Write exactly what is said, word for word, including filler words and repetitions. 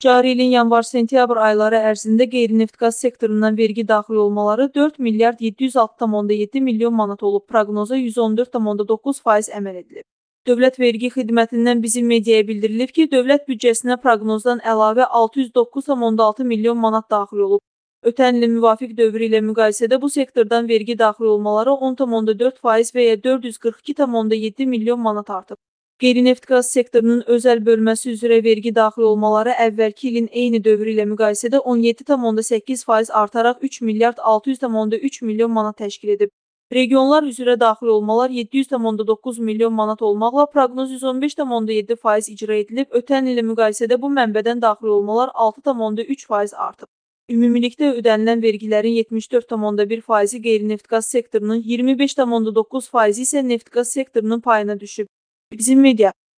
Cari ilin yanvar-sentyabr ayları ərzində qeyri-neft qaz sektorundan vergi daxil olmaları dörd milyard yeddi yüz altı tam onda yeddi milyon manat olub, proqnoza yüz on dörd tam onda doqquz faiz əməl edilib. Dövlət Vergi Xidmətindən bizim mediaya bildirilib ki, dövlət büdcəsinə proqnozdan əlavə altı yüz doqquz tam onda altı milyon manat daxil olub. Ötən ilin müvafiq dövrü ilə müqayisədə bu sektordan vergi daxil olmaları on tam onda dörd faiz və ya dörd yüz qırx iki tam onda yeddi milyon manat artıb. Qeyri-neft qaz sektorunun özəl bölməsi üzrə vergi daxil olmaları əvvəlki ilin eyni dövrü ilə müqayisədə on yeddi tam onda səkkiz faiz artaraq üç milyard altı yüz tam onda üç milyon manat təşkil edib. Regionlar üzrə daxil olmalar yeddi yüz tam onda doqquz milyon manat olmaqla proqnoz yüz on beş tam onda yeddi faiz icra edilib. Ötən ilə müqayisədə bu mənbədən daxil olmalar altı tam onda üç faiz artıb. Ümumilikdə ödənilən vergilərin yetmiş dörd tam onda bir faizi qeyri-neft qaz sektorunun, iyirmi beş tam onda doqquz faizi isə neft qaz sektorunun payına düşüb. Bizim media